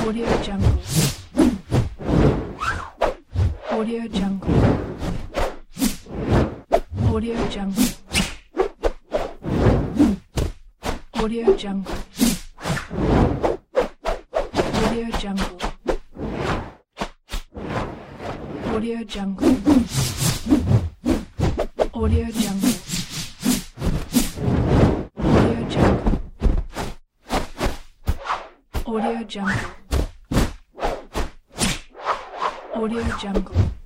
Audio Jungle. Audio Jungle. Audio Jungle. Audio Jungle. Audio Jungle. Audio Jungle. Audio Jungle. Audio Jungle. Audio Jungle. Audio Jungle.